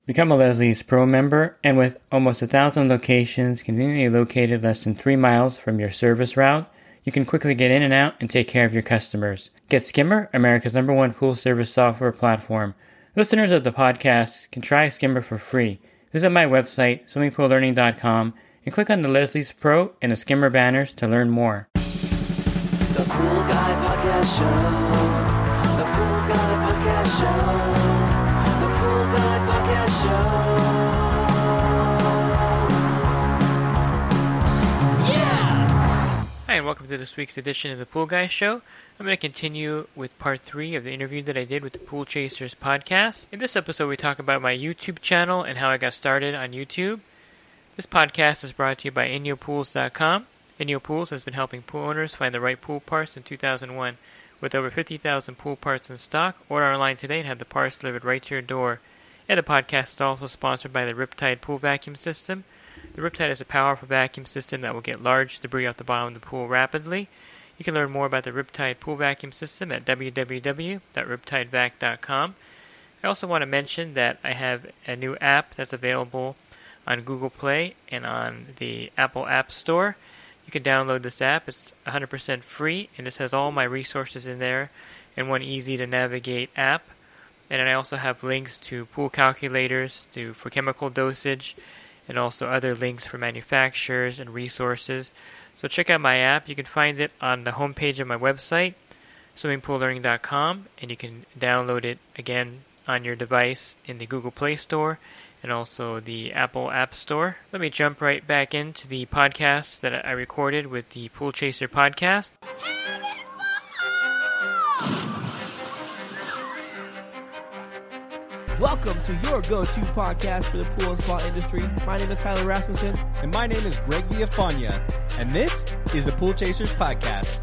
Become a Leslie's Pro member, and with almost 1,000 locations conveniently located less than 3 miles from your service route, you can quickly get in and out and take care of your customers. Get Skimmer, America's #1 pool service software platform. Listeners of the podcast can try Skimmer for free. Visit my website, swimmingpoollearning.com, and click on the Leslie's Pro and the Skimmer banners to learn more. The Pool Guy Podcast Show. The Pool Guy Podcast Show. The Pool Guy Podcast Show. Yeah! Hi, and welcome to this week's edition of the Pool Guy Show. I'm going to continue with part 3 of the interview that I did with the Pool Chasers podcast. In this episode, we talk about my YouTube channel and how I got started on YouTube. This podcast is brought to you by InyoPools.com. Inyo Pools has been helping pool owners find the right pool parts since 2001. With over 50,000 pool parts in stock, order online today and have the parts delivered right to your door. And the podcast is also sponsored by the Riptide Pool Vacuum System. The Riptide is a powerful vacuum system that will get large debris off the bottom of the pool rapidly. You can learn more about the Riptide Pool Vacuum System at www.riptidevac.com. I also want to mention that I have a new app that's available on Google Play and on the Apple App Store. You can download this app. It's 100% free, and this has all my resources in there in one easy-to-navigate app. And I also have links to pool calculators for chemical dosage, and also other links for manufacturers and resources. So check out my app. You can find it on the homepage of my website, swimmingpoollearning.com, and you can download it again on your device in the Google Play Store and also the Apple App Store. Let me jump right back into the podcast that I recorded with the Pool Chaser podcast. Welcome to your go-to podcast for the pool and spa industry. My name is Tyler Rasmussen. And my name is Greg Villafania. And this is the Pool Chasers Podcast.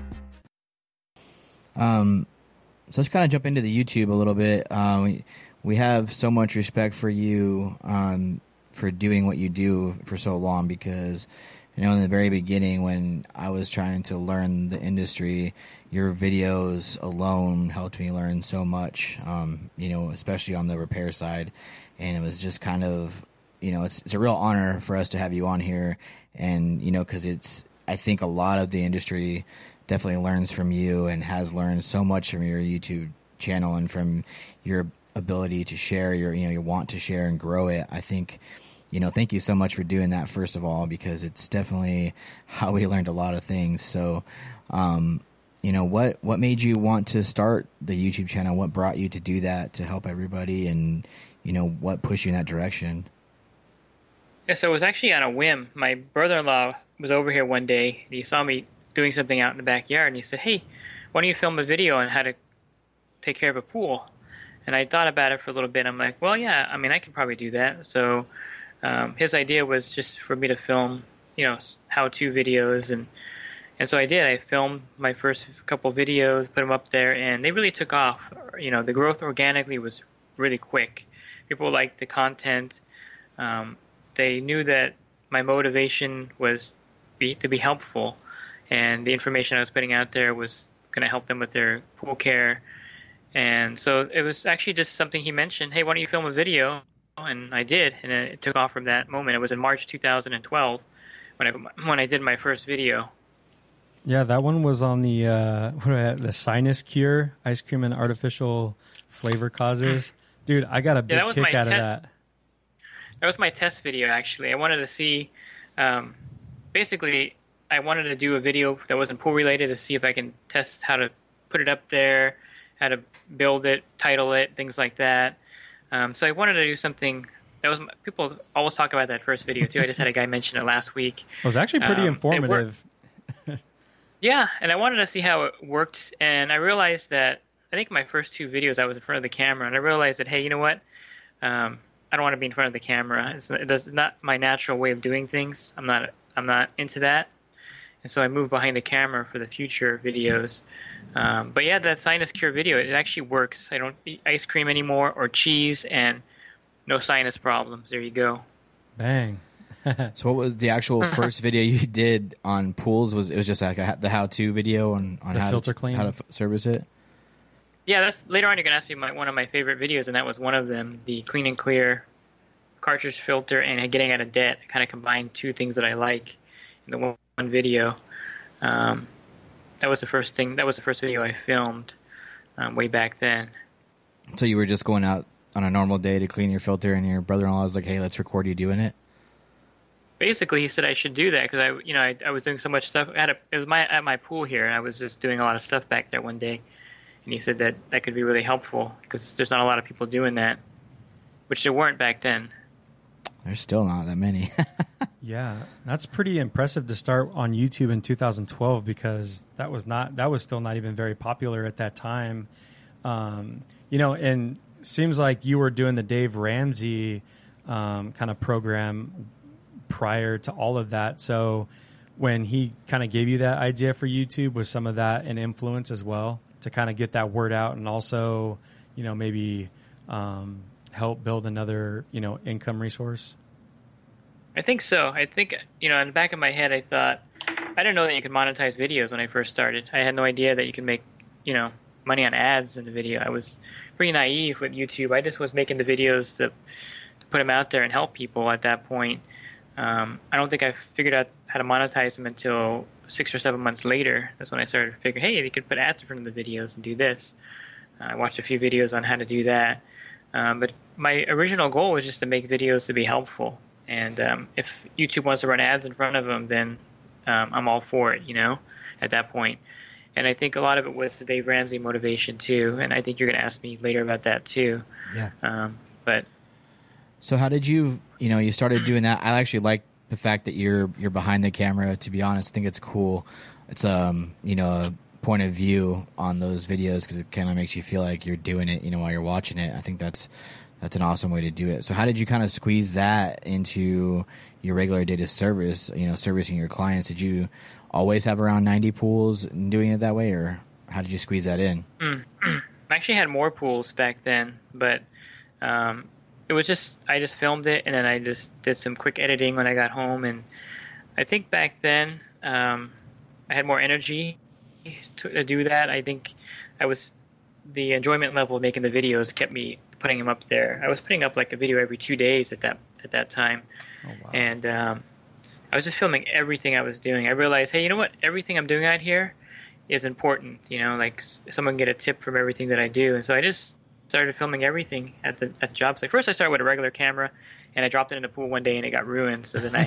So let's kind of jump into the YouTube a little bit. We have so much respect for you for doing what you do for so long because, you know, in the very beginning when I was trying to learn the industry, your videos alone helped me learn so much, you know, especially on the repair side. And it was just kind of, you know, it's a real honor for us to have you on here. And, you know, because I think a lot of the industry definitely learns from you and has learned so much from your YouTube channel and from your ability to share your want to share and grow it. I think, you know, thank you so much for doing that, first of all, because it's definitely how we learned a lot of things. So, you know, what made you want to start the YouTube channel? What brought you to do that to help everybody? And, you know, what pushed you in that direction? Yeah, so it was actually on a whim. My brother-in-law was over here one day. He saw me doing something out in the backyard, and he said, "Hey, why don't you film a video on how to take care of a pool?" And I thought about it for a little bit. I'm like, well, yeah, I mean, I could probably do that. So his idea was just for me to film, you know, how-to videos. And so I did. I filmed my first couple videos, put them up there, and they really took off. You know, the growth organically was really quick. People liked the content. They knew that my motivation was to be helpful, and the information I was putting out there was going to help them with their pool care. And so it was actually just something he mentioned, hey, why don't you film a video? And I did, and it took off from that moment. It was in March 2012 when I did my first video. Yeah, that one was on the sinus cure, ice cream and artificial flavor causes. Dude, I got a big kick out of that. That was my test video, actually. I wanted to see, basically, I wanted to do a video that wasn't pool related to see if I can test how to put it up there, how to build it, title it, things like that. So I wanted to do something that was, people always talk about that first video too. I just had a guy mention it last week. It was actually pretty informative. Yeah, and I wanted to see how it worked, and I realized that I think my first 2 videos I was in front of the camera, and I realized that, hey, you know what? I don't want to be in front of the camera. It's not my natural way of doing things. I'm not into that. And so I moved behind the camera for the future videos. But yeah, that sinus cure video, it actually works. I don't eat ice cream anymore or cheese, and no sinus problems. There you go. Bang. So what was the actual first video you did on pools? It was just like the how-to video on how filter clean, how to service it? Yeah, that's later on. You're gonna ask me one of my favorite videos, and that was one of them, the Clean and Clear cartridge filter and getting out of debt. I kind of combined two things that I like in the one video. That was the first thing. That was the first video I filmed way back then. So you were just going out on a normal day to clean your filter, and your brother-in-law was like, "Hey, let's record you doing it." Basically, he said I should do that because I was doing so much stuff. It was at my pool here, and I was just doing a lot of stuff back there one day. And he said that could be really helpful because there's not a lot of people doing that, which there weren't back then. There's still not that many. Yeah, that's pretty impressive to start on YouTube in 2012 because that was still not even very popular at that time. And seems like you were doing the Dave Ramsey kind of program prior to all of that. So when he kind of gave you that idea for YouTube, was some of that an influence as well to kind of get that word out and also, maybe help build another, income resource? I think so. I think, in the back of my head, I thought, I didn't know that you could monetize videos when I first started. I had no idea that you could make, money on ads in the video. I was pretty naive with YouTube. I just was making the videos to put them out there and help people at that point. I don't think I figured out how to monetize them until 6 or 7 months later. That's when I started to figure, hey, you could put ads in front of the videos and do this. I watched a few videos on how to do that. But my original goal was just to make videos to be helpful. And if YouTube wants to run ads in front of them, then I'm all for it, at that point. And I think a lot of it was the Dave Ramsey motivation, too. And I think you're going to ask me later about that, too. Yeah. But so how did you started doing that? I actually like the fact that you're behind the camera, to be honest. I think it's cool. It's, a point of view on those videos because it kind of makes you feel like you're doing it, while you're watching it. I think that's an awesome way to do it. So how did you kind of squeeze that into your regular day to service, servicing your clients? Did you always have around 90 pools and doing it that way, or how did you squeeze that in? I actually had more pools back then, but it was I just filmed it and then I just did some quick editing when I got home. And I think back then I had more energy to do that. I think the enjoyment level of making the videos kept me putting them up there. I was putting up like a video every 2 days at that time. Oh, wow. And I was just filming everything I was doing. I realized, hey, you know what? Everything I'm doing out here is important. Like someone can get a tip from everything that I do. And so I just started filming everything at the job site. First, I started with a regular camera, and I dropped it in the pool one day, and it got ruined. So then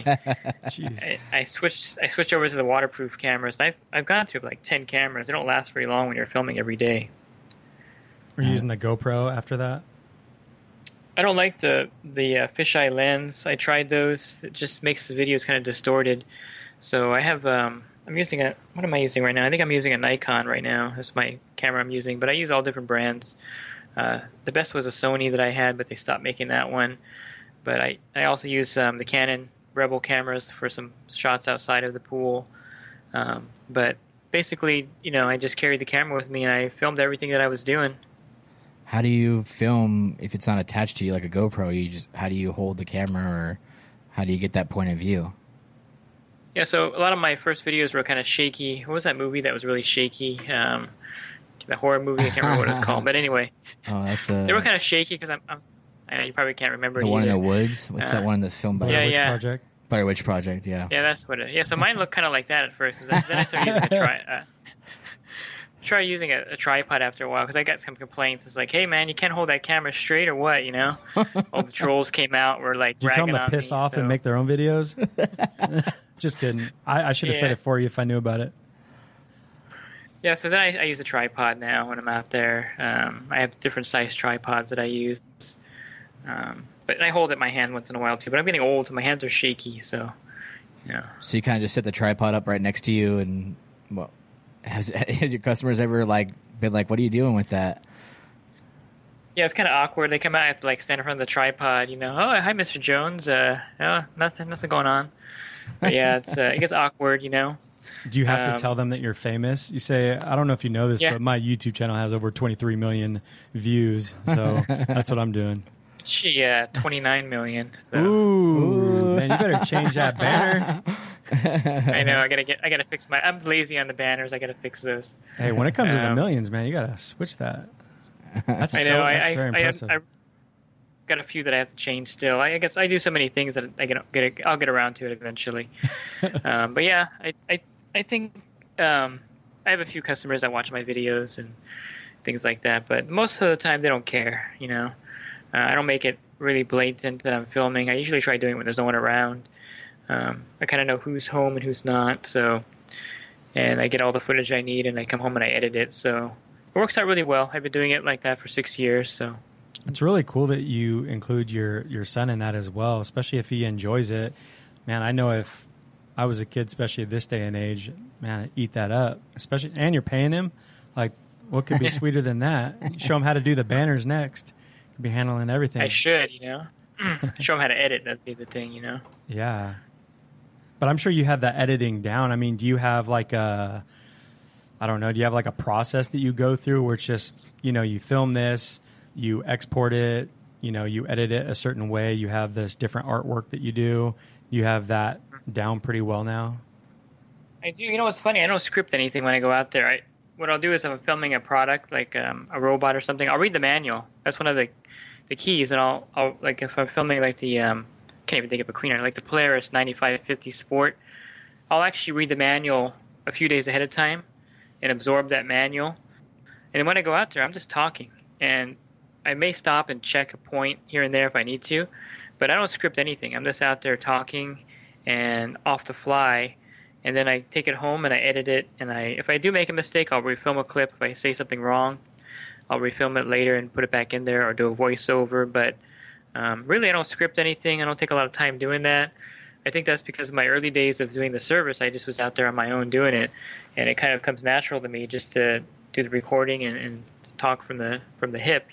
I switched over to the waterproof cameras. I've gone through like 10 cameras. They don't last very long when you're filming every day. Were you using the GoPro after that? I don't like the fisheye lens. I tried those. It just makes the videos kind of distorted. So I have I'm using what am I using right now? I think I'm using a Nikon right now. That's my camera I'm using, but I use all different brands. The best was a Sony that I had, but they stopped making that one. But I also use the Canon Rebel cameras for some shots outside of the pool. But basically, I just carried the camera with me and I filmed everything that I was doing. How do you film if it's not attached to you like a GoPro? How do you hold the camera, or how do you get that point of view? Yeah, so a lot of my first videos were kind of shaky. What was that movie that was really shaky? The horror movie, I can't remember what it's called. But anyway, they were kind of shaky because I know you probably can't remember the one in the woods. What's that one that's filmed by Blair Witch Project? Blair Witch Project, yeah. Yeah, that's what it is. Yeah, so mine looked kind of like that at first. Then I started using a tripod after a while because I got some complaints. It's like, hey, man, you can't hold that camera straight or what, All the trolls came out, were like Did you tell them to piss off and make their own videos? Just kidding. I should have said it for you if I knew about it. Yeah, so then I use a tripod now when I'm out there. I have different size tripods that I use. But I hold it in my hand once in a while, too. But I'm getting old, so my hands are shaky, so, So you kind of just set the tripod up right next to you, and, well, has your customers ever, been like, what are you doing with that? Yeah, it's kind of awkward. They come out, I have to, stand in front of the tripod, Oh, hi, Mr. Jones. Oh, nothing going on. But, yeah, it gets awkward, Do you have to tell them that you're famous? You say, I don't know if you know this, but my YouTube channel has over 23 million views, so that's what I'm doing. 29 million. So. Ooh, man, you better change that banner. I know. I gotta fix I'm lazy on the banners. I gotta fix those. Hey, when it comes to the millions, man, you gotta switch that. That's very impressive. I got a few that I have to change still. I guess I do so many things that I'll get around to it eventually. But yeah, I think I have a few customers that watch my videos and things like that. But most of the time, they don't care. I don't make it really blatant that I'm filming. I usually try doing it when there's no one around. I kind of know who's home and who's not. And I get all the footage I need, and I come home and I edit it. So it works out really well. I've been doing it like that for 6 years. So. It's really cool that you include your son in that as well, especially if he enjoys it. Man, I know if I was a kid, especially at this day and age, man, I'd eat that up. Especially, and you're paying him. Like, what could be sweeter than that? Show him how to do the banners next. Could be handling everything. I should, show him how to edit. That'd be the thing, Yeah, but I'm sure you have that editing down. I mean, do you have like a, I don't know, do you have like a process that you go through where it's just, you film this, you export it, you edit it a certain way, you have this different artwork that you do, you have that down pretty well now? I do. What's funny? I don't script anything when I go out there. What I'll do is if I'm filming a product, like a robot or something, I'll read the manual. That's one of the keys, and I'll like if I'm filming like the, can't even think of a cleaner, like the Polaris 9550 Sport, I'll actually read the manual a few days ahead of time and absorb that manual. And then when I go out there, I'm just talking. And I may stop and check a point here and there if I need to, but I don't script anything. I'm just out there talking and off the fly, and then I take it home and I edit it. And if I do make a mistake, I'll refilm a clip. If I say something wrong, I'll refilm it later and put it back in there or do a voiceover. But really, I don't script anything. I don't take a lot of time doing that. I think that's because of my early days of doing the service, I just was out there on my own doing it, and it kind of comes natural to me just to do the recording and talk from the hip,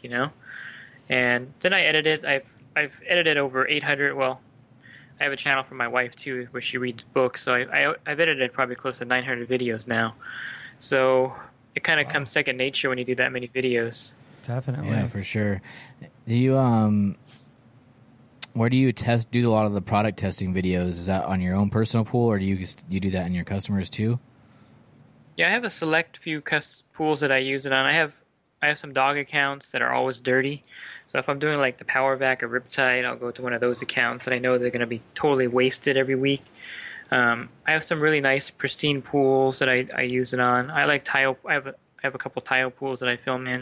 And then I edit it. I've edited over 800. Well, I have a channel for my wife too, where she reads books. So I've edited probably close to 900 videos now. So it kind of comes second nature when you do that many videos. Definitely, yeah, for sure. Do you where do you do a lot of the product testing videos? Is that on your own personal pool, or do you do that in your customers too? Yeah, I have a select few pools that I use it on. I have some dog accounts that are always dirty. So if I'm doing like the Power Vac or Riptide, I'll go to one of those accounts that I know they're going to be totally wasted every week. I have some really nice pristine pools that I use it on. I like tile. I have a couple tile pools that I film in.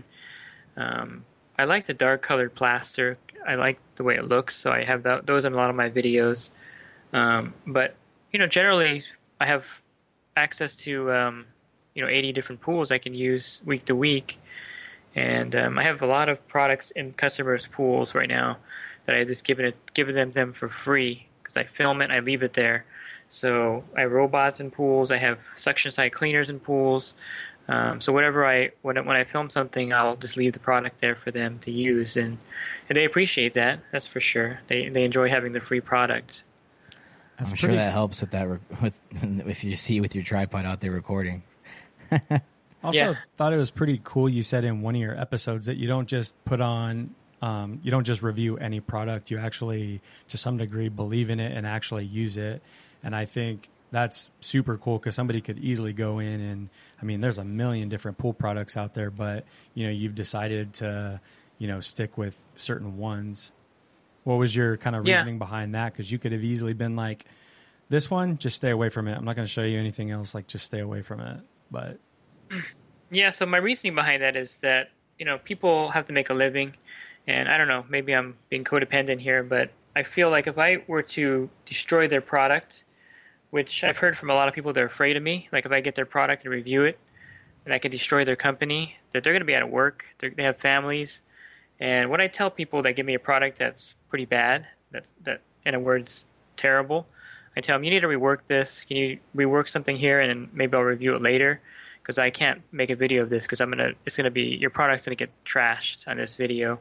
I like the dark colored plaster. I like the way it looks, so I have those in a lot of my videos. But generally, I have access to 80 different pools I can use week to week. And I have a lot of products in customers' pools right now that I just given them for free because I film it and I leave it there. So I have robots in pools. I have suction side cleaners in pools. So when I film something, I'll just leave the product there for them to use, and they appreciate that. That's for sure. They enjoy having the free product. I'm sure that helps with that. If you see with your tripod out there recording. Also, thought it was pretty cool. You said in one of your episodes that you don't just put on, you don't just review any product. You actually, to some degree, believe in it and actually use it. And I think that's super cool because somebody could easily go in and, I mean, there's a million different pool products out there, but you've decided to, stick with certain ones. What was your kind of reasoning behind that? Because you could have easily been like, this one, just stay away from it. I'm not going to show you anything else. Like, just stay away from it. But yeah, so my reasoning behind that is that, people have to make a living. And I don't know, maybe I'm being codependent here, but I feel like if I were to destroy their product, which I've heard from a lot of people, they're afraid of me. Like if I get their product and review it and I could destroy their company, that they're going to be out of work. They have families. And when I tell people that give me a product that's pretty bad, that in a word's terrible, I tell them, you need to rework this. Can you rework something here and maybe I'll review it later? Because I can't make a video of this because your product's going to get trashed on this video.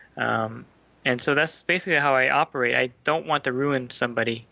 And so that's basically how I operate. I don't want to ruin somebody,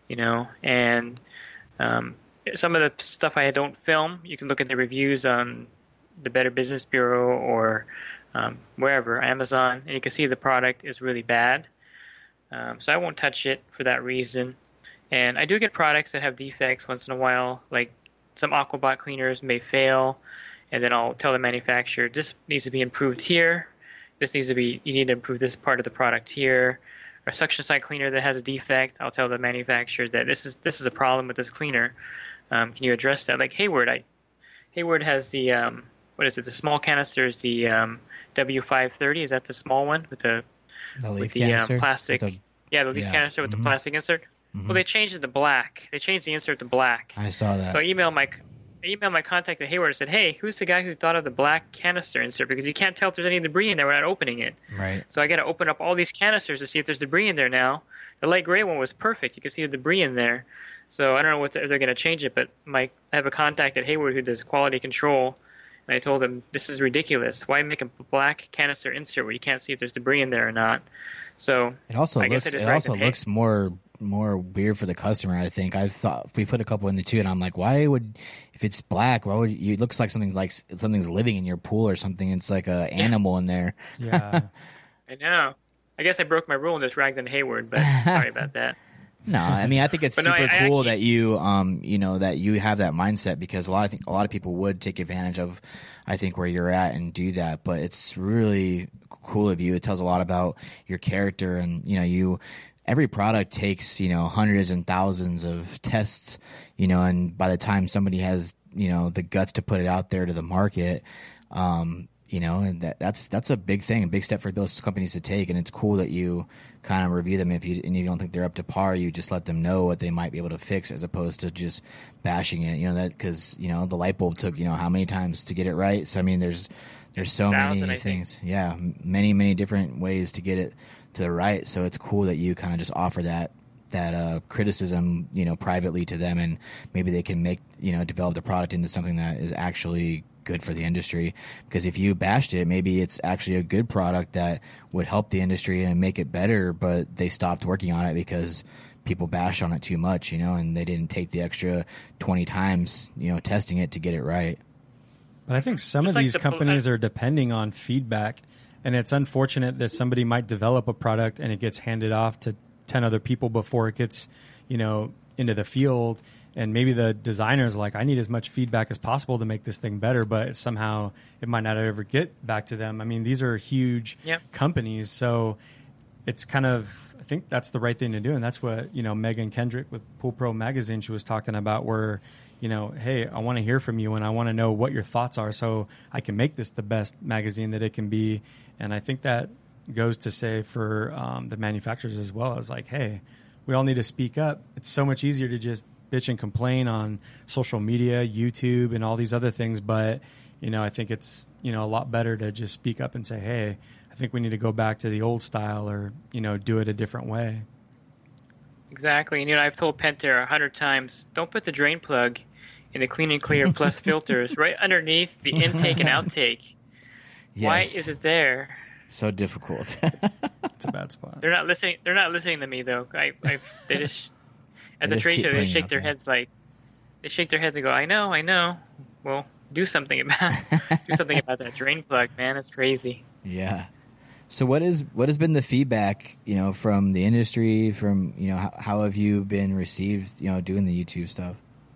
and some of the stuff I don't film, you can look at the reviews on the Better Business Bureau or wherever, Amazon, and you can see the product is really bad. So I won't touch it for that reason. And I do get products that have defects once in a while, like some Aquabot cleaners may fail, and then I'll tell the manufacturer, this needs to be improved here. this needs to be, you need to improve this part of the product here, or suction side cleaner that has a defect. I'll tell the manufacturer that this is a problem with this cleaner. Can you address that? Like Hayward has the what is it? The small canister is the W530. Is that the small one with the plastic? The leaf canister with the plastic insert. Mm-hmm. Well, they changed it to black. They changed the insert to black. I saw that. So I emailed my contact at Hayward and said, hey, who's the guy who thought of the black canister insert? Because you can't tell if there's any debris in there without opening it. Right. So I got to open up all these canisters to see if there's debris in there now. The light gray one was perfect. You can see the debris in there. So I don't know if they're going to change it, but I have a contact at Hayward who does quality control, and I told him, this is ridiculous. Why make a black canister insert where you can't see if there's debris in there or not? So it also looks more weird for the customer. I think I thought we put a couple in the too, and I'm like, if it's black, why would you? It looks like something's living in your pool or something. It's like a animal in there. Yeah, I know. I guess I broke my rule and just ragged on Hayward, but sorry about that. No, I mean I think it's super cool that you that you have that mindset, because a lot of people would take advantage of I think where you're at and do that, but it's really cool of you. It tells a lot about your character, and every product takes hundreds and thousands of tests, and by the time somebody has the guts to put it out there to the market, and that's a big thing, a big step for those companies to take. And it's cool that you kind of review them. If you don't think they're up to par, you just let them know what they might be able to fix, as opposed to just bashing it. That because the light bulb took how many times to get it right. So I mean, there's so many things. Yeah, many different ways to get it to the right. So it's cool that you kind of just offer that criticism, privately to them, and maybe they can develop the product into something that is actually good for the industry. Because if you bashed it, maybe it's actually a good product that would help the industry and make it better, but they stopped working on it because people bashed on it too much, and they didn't take the extra 20 times, testing it to get it right. But I think some of these companies are depending on feedback, and it's unfortunate that somebody might develop a product and it gets handed off to 10 other people before it gets, into the field. And maybe the designer's like, I need as much feedback as possible to make this thing better, but somehow it might not ever get back to them. I mean, these are huge companies, so it's kind of, I think that's the right thing to do. And that's what, Megan Kendrick with Pool Pro Magazine, she was talking about, where, hey, I want to hear from you and I want to know what your thoughts are so I can make this the best magazine that it can be. And I think that goes to say for the manufacturers as well, as like, hey, we all need to speak up. It's so much easier to just bitch and complain on social media, YouTube, and all these other things. But, I think it's, a lot better to just speak up and say, hey, I think we need to go back to the old style, or, do it a different way. Exactly. And, I've told Pentair 100 times, don't put the drain plug in the Clean and Clear Plus filters right underneath the intake and outtake. Yes. Why is it there? So difficult. It's a bad spot. They're not listening to me, though. They just... At the trade show, they shake their heads and go, I know. Well, do something about that drain plug, man. It's crazy. Yeah. So what has been the feedback, from the industry, from, how have you been received, doing the YouTube stuff?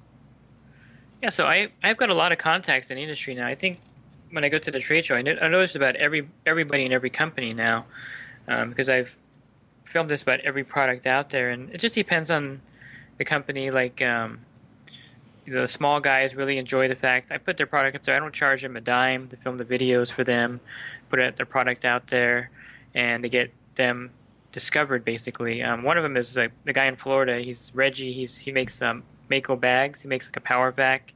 Yeah, so I've got a lot of contacts in the industry now. I think when I go to the trade show, I noticed about everybody in every company now, because I've filmed just about every product out there, and it just depends on the company. Like the small guys really enjoy the fact I put their product up there. I don't charge them a dime to film the videos for them, put their product out there, and to get them discovered, basically. One of them is the guy in Florida. He's Reggie. He makes Mako bags. He makes like a power vac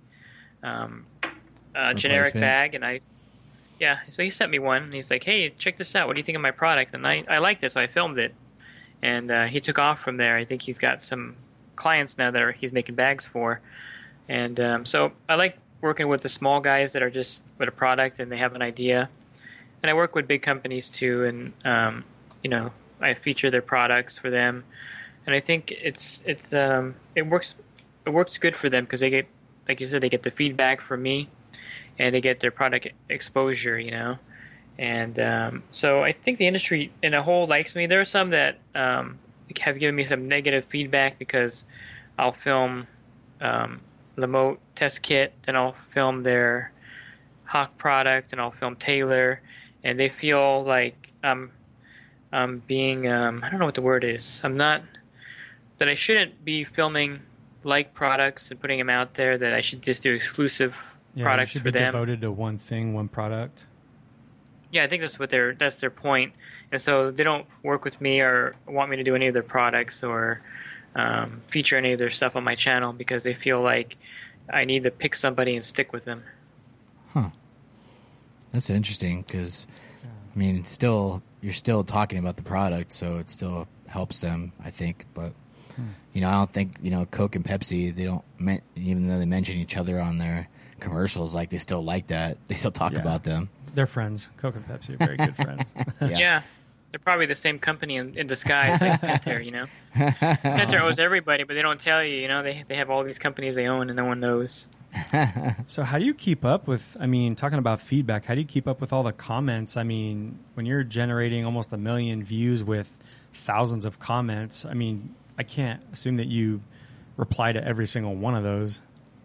generic bag, and so he sent me one, and he's like, hey, check this out. What do you think of my product? And I liked it, so I filmed it, and he took off from there. I think he's got some clients now that he's making bags for, and so I like working with the small guys that are just with a product and they have an idea, and I work with big companies too, and I feature their products for them, and I think it works good for them because they get, like you said, they get the feedback from me and they get their product exposure, and so I think the industry in a whole likes me. There are some that have given me some negative feedback because I'll film Lamote test kit, then I'll film their Hawk product, and I'll film Taylor, and they feel like being I don't know what the word is. I'm not that I shouldn't be filming like products and putting them out there. That I should just do exclusive products you should for be them. devoted to one thing, one product. Yeah, I think that's their point. And so they don't work with me or want me to do any of their products or feature any of their stuff on my channel because they feel like I need to pick somebody and stick with them. Huh. That's interesting because, I mean, you're still talking about the product, so it still helps them, I think. But, I don't think, Coke and Pepsi, they don't, even though they mention each other on their commercials, like they still like that. They still talk about them. They're friends. Coke and Pepsi are very good friends. Yeah. They're probably the same company in disguise, like Pentair, Pentair owes everybody, but they don't tell you, they have all these companies they own and no one knows. So how do you keep up with, talking about feedback, how do you keep up with all the comments? When you're generating almost 1 million views with thousands of comments, I can't assume that you reply to every single one of those.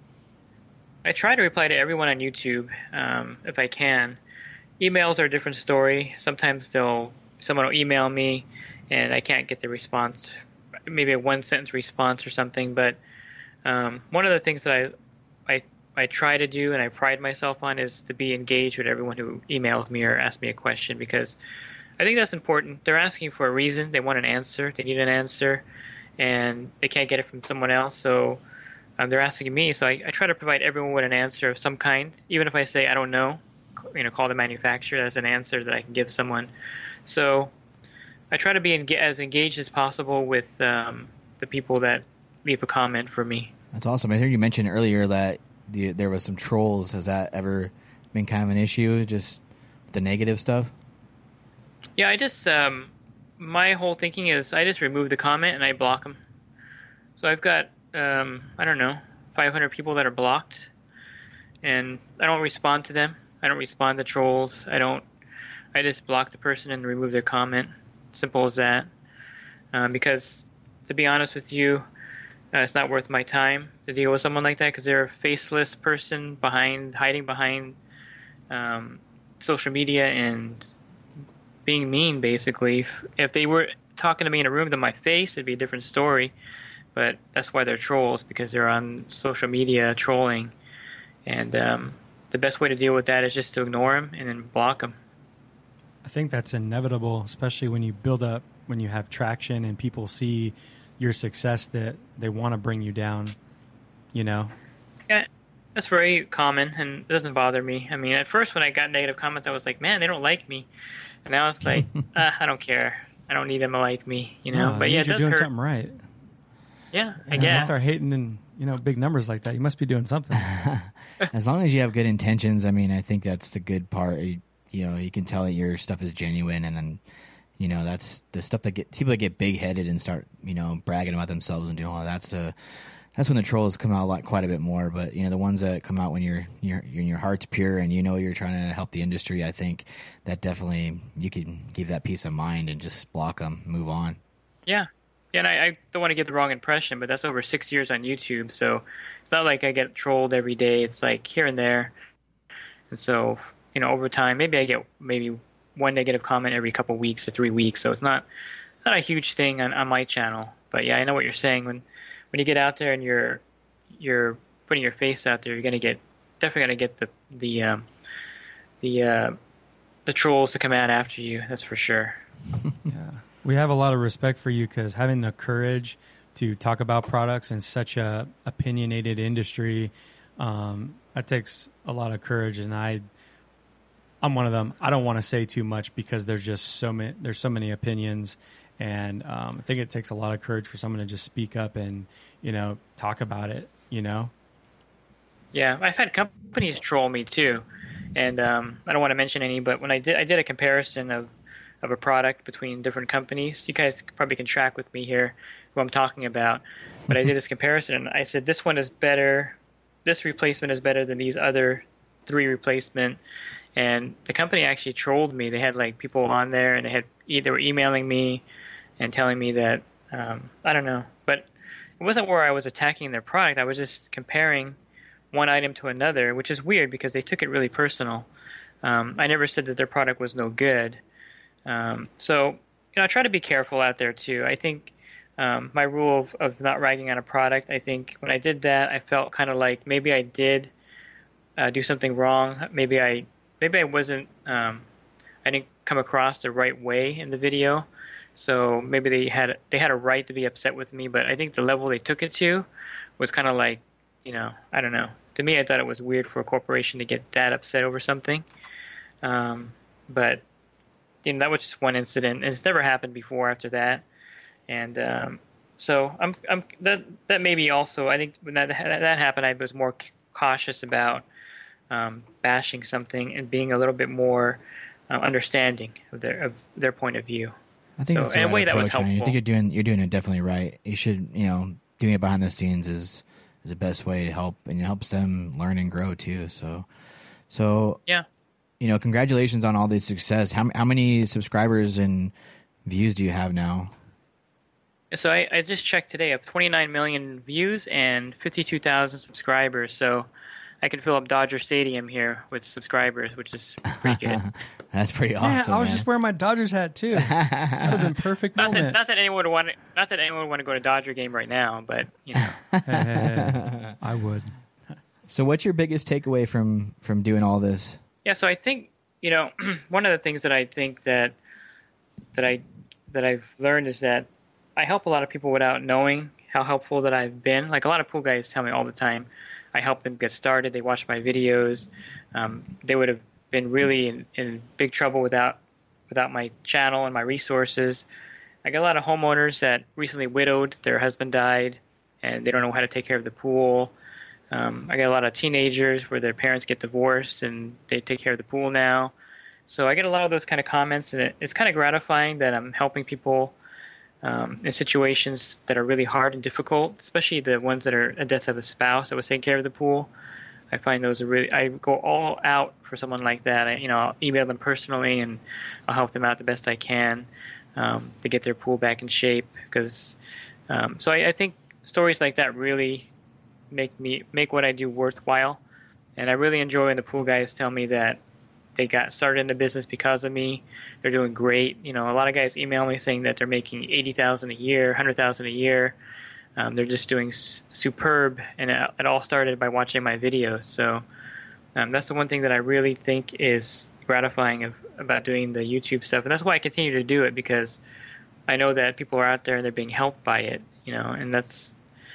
I try to reply to everyone on YouTube if I can. Emails are a different story. Sometimes someone will email me and I can't get the response, maybe a 1-sentence response or something. But one of the things that I try to do and I pride myself on is to be engaged with everyone who emails me or asks me a question because I think that's important. They're asking for a reason. They want an answer. They need an answer and they can't get it from someone else. So they're asking me. So I try to provide everyone with an answer of some kind. Even if I say I don't know, call the manufacturer as an answer that I can give someone. So I try to be as engaged as possible with the people that leave a comment for me. That's awesome. I heard you mention earlier that there was some trolls. Has that ever been kind of an issue, just the negative stuff? Yeah, I just my whole thinking is I just remove the comment and I block them. So I've got, 500 people that are blocked, and I don't respond to them. I don't respond to trolls. I just block the person and remove their comment. Simple as that. Because, to be honest with you, it's not worth my time to deal with someone like that because they're a faceless person hiding behind social media and being mean, basically. If they were talking to me in a room to my face, it'd be a different story. But that's why they're trolls, because they're on social media trolling. And the best way to deal with that is just to ignore them and then block them. I think that's inevitable, especially when you build up, when you have traction and people see your success, that they want to bring you down, Yeah, that's very common and it doesn't bother me. At first when I got negative comments, I was like, man, they don't like me. And now it's like, I don't care. I don't need them to like me, No, But yeah, it you're does doing hurt. something right. Yeah, I You guess. start hating in big numbers like that, you must be doing something. As long as you have good intentions, I think that's the good part. You can tell that your stuff is genuine, and then, that's the stuff that people that get big headed and start, bragging about themselves and doing all that. That's when the trolls come out quite a bit more. But the ones that come out when your heart's pure and you're trying to help the industry, I think that definitely you can give that peace of mind and just block them, move on. Yeah. Yeah, and I don't want to give the wrong impression, but that's over 6 years on YouTube, so it's not like I get trolled every day. It's like here and there. And so, over time, maybe I get one negative comment every couple weeks or 3 weeks, so it's not a huge thing on my channel. But yeah, I know what you're saying. When you get out there and you're putting your face out there, you're definitely gonna get the trolls to come out after you. That's for sure. Yeah. We have a lot of respect for you because having the courage to talk about products in such a opinionated industry, that takes a lot of courage. And I'm one of them. I don't want to say too much because there's so many opinions, and I think it takes a lot of courage for someone to just speak up and talk about it. Yeah, I've had companies troll me too, and I don't want to mention any, but when I did a comparison of a product between different companies. You guys probably can track with me here who I'm talking about. But I did this comparison, and I said this one is better, this replacement is better than these other 3 replacement. And the company actually trolled me. They had people on there, and they were emailing me and telling me that I don't know, but it wasn't where I was attacking their product. I was just comparing one item to another, which is weird because they took it really personal. I never said that their product was no good. So I try to be careful out there too. I think my rule of not ragging on a product, I think when I did that, I felt kind of like maybe I did do something wrong. Maybe I wasn't, I didn't come across the right way in the video. So maybe they had a right to be upset with me, but I think the level they took it to was kind of like, I don't know. To me, I thought it was weird for a corporation to get that upset over something. But that was just one incident, and it's never happened before after that. And so that maybe also, I think when that happened, I was more cautious about bashing something and being a little bit more understanding of their point of view. I think so, it's the in a right way that was approach, man. helpful. I think you're doing it definitely right. You should, doing it behind the scenes is the best way to help, and it helps them learn and grow too. So Yeah. Congratulations on all this success. How many subscribers and views do you have now? So I just checked today. I have 29 million views and 52,000 subscribers. So I can fill up Dodger Stadium here with subscribers, which is pretty good. That's pretty awesome. I was man. just wearing my Dodgers hat too. That would have been perfect Not moment. that anyone would want to go to a Dodger game right now, but I would. So what's your biggest takeaway from doing all this? Yeah, so I think one of the things that I think that I've learned is that I help a lot of people without knowing how helpful that I've been. Like a lot of pool guys tell me all the time, I help them get started. They watch my videos. They would have been really in big trouble without my channel and my resources. I got a lot of homeowners that recently widowed, their husband died, and they don't know how to take care of the pool. I get a lot of teenagers where their parents get divorced and they take care of the pool now. So I get a lot of those kind of comments, and it's kind of gratifying that I'm helping people in situations that are really hard and difficult, especially the ones that are a death of a spouse that was taking care of the pool. I find those are really, I go all out for someone like that. I'll email them personally and I'll help them out the best I can to get their pool back in shape. Because so I think stories like that really make what I do worthwhile. And I really enjoy when the pool guys tell me that they got started in the business because of me. They're doing great. A lot of guys email me saying that they're making $80,000 a year, $100,000 a year. They're just doing superb, and it all started by watching my videos. So that's the one thing that I really think is gratifying about doing the YouTube stuff, and that's why I continue to do it, because I know that people are out there and they're being helped by it. And that's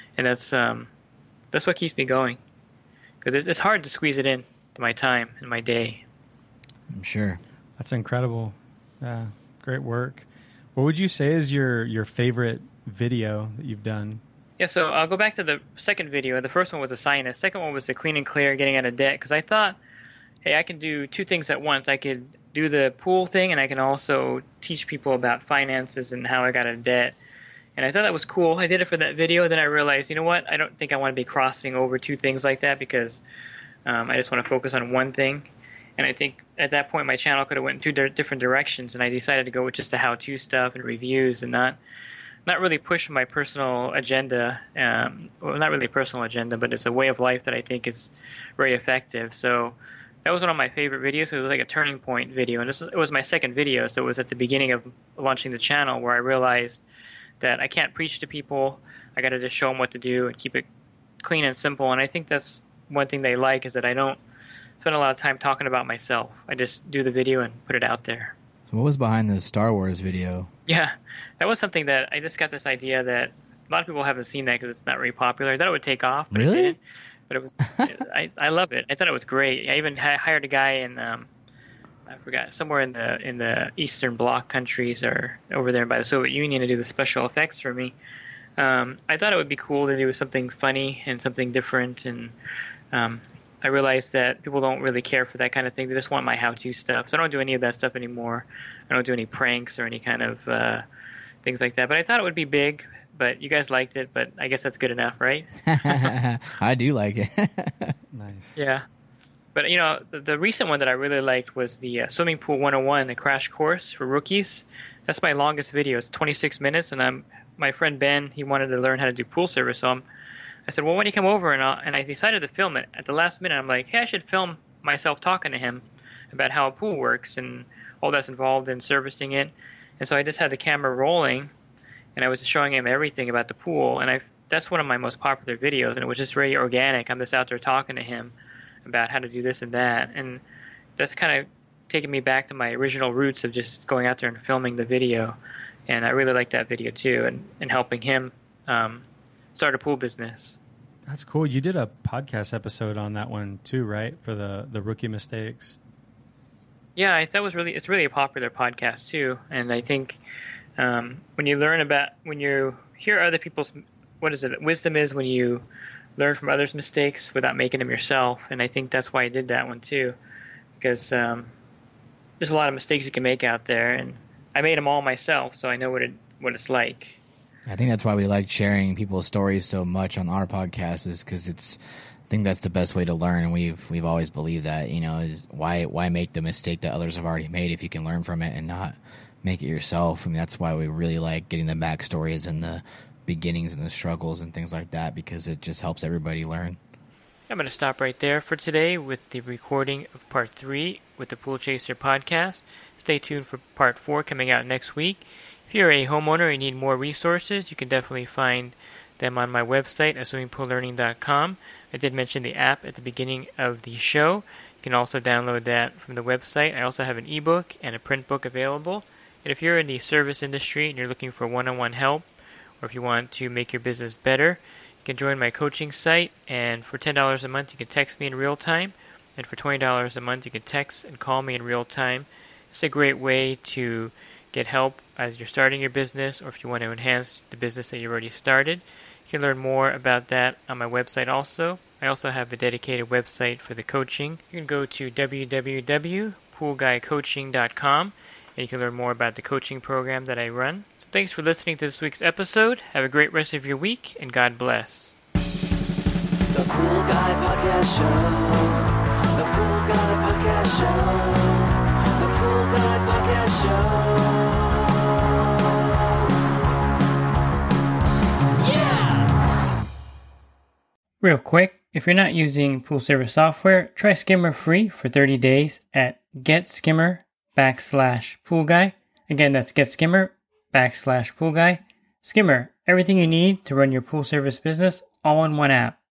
what keeps me going, because it's hard to squeeze it in to my time and my day. I'm sure. That's incredible. Yeah, great work. What would you say is your favorite video that you've done? Yeah, so I'll go back to the second video. The first one was a sinus. Second one was the clean and clear, getting out of debt, because I thought, hey, I can do two things at once. I could do the pool thing, and I can also teach people about finances and how I got out of debt. And I thought that was cool. I did it for that video. Then I realized, you know what? I don't think I want to be crossing over two things like that, because I just want to focus on one thing. And I think at that point my channel could have went in two different directions, and I decided to go with just the how-to stuff and reviews and not really push my personal agenda. Well, not really a personal agenda, but it's a way of life that I think is very effective. So that was one of my favorite videos. It was like a turning point video, and it was my second video, so it was at the beginning of launching the channel where I realized that I can't preach to people. I got to just show them what to do and keep it clean and simple. And I think that's one thing they like, is that I don't spend a lot of time talking about myself. I just do the video and put it out there. So what was behind the Star Wars video? Yeah, that was something that I just got this idea that a lot of people haven't seen that because it's not very popular. I thought it would take off, but Really? it didn't. But it was, I love it. I thought it was great. I even hired a guy in, I forgot, somewhere in the Eastern Bloc countries or over there by the Soviet Union to do the special effects for me. I thought it would be cool to do something funny and something different, and I realized that people don't really care for that kind of thing. They just want my how-to stuff. So I don't do any of that stuff anymore. I don't do any pranks or any kind of things like that. But I thought it would be big, but you guys liked it. But I guess that's good enough, right? I do like it. Nice. Yeah. But, the recent one that I really liked was the Swimming Pool 101, the crash course for rookies. That's my longest video. It's 26 minutes, and my friend Ben, he wanted to learn how to do pool service, so I said, well, when do you come over? And I decided to film it. At the last minute, I'm like, hey, I should film myself talking to him. about how a pool works and all that's involved in servicing it. And so I just had the camera rolling, and I was showing him everything about the pool. And that's one of my most popular videos, and it was just very organic. I'm just out there talking to him about how to do this and that. And that's kind of taking me back to my original roots of just going out there and filming the video. And I really like that video too, and helping him start a pool business. That's cool. You did a podcast episode on that one too, right? For the rookie mistakes. Yeah, it's really a popular podcast too. And I think when you hear other people's, wisdom is when you learn from others' mistakes without making them yourself. And I think that's why I did that one too, because there's a lot of mistakes you can make out there, and I made them all myself, so I know what it's like. I think that's why we like sharing people's stories so much on our podcast, is because I think that's the best way to learn, and we've always believed that, is why make the mistake that others have already made if you can learn from it and not make it yourself. I mean, that's why we really like getting the backstories and the beginnings and the struggles and things like that, because it just helps everybody learn. I'm going to stop right there for today with the recording of Part 3 with the Pool Chaser podcast. Stay tuned for Part 4 coming out next week. If you're a homeowner and need more resources, you can definitely find them on my website, swimmingpoollearning.com. I did mention the app at the beginning of the show. You can also download that from the website. I also have an ebook and a print book available. And if you're in the service industry and you're looking for one-on-one help, or if you want to make your business better, you can join my coaching site. And for $10 a month, you can text me in real time. And for $20 a month, you can text and call me in real time. It's a great way to get help as you're starting your business, or if you want to enhance the business that you already started. You can learn more about that on my website also. I also have a dedicated website for the coaching. You can go to www.poolguycoaching.com, and you can learn more about the coaching program that I run. So thanks for listening to this week's episode. Have a great rest of your week, and God bless. The Pool Guy Podcast Show. The Pool Guy Podcast Show. The Pool Guy Podcast Show. Yeah! Real quick, if you're not using pool service software, try Skimmer free for 30 days at getskimmer.com/poolguy. Again, that's getskimmer.com/poolguy. Skimmer, everything you need to run your pool service business all in one app.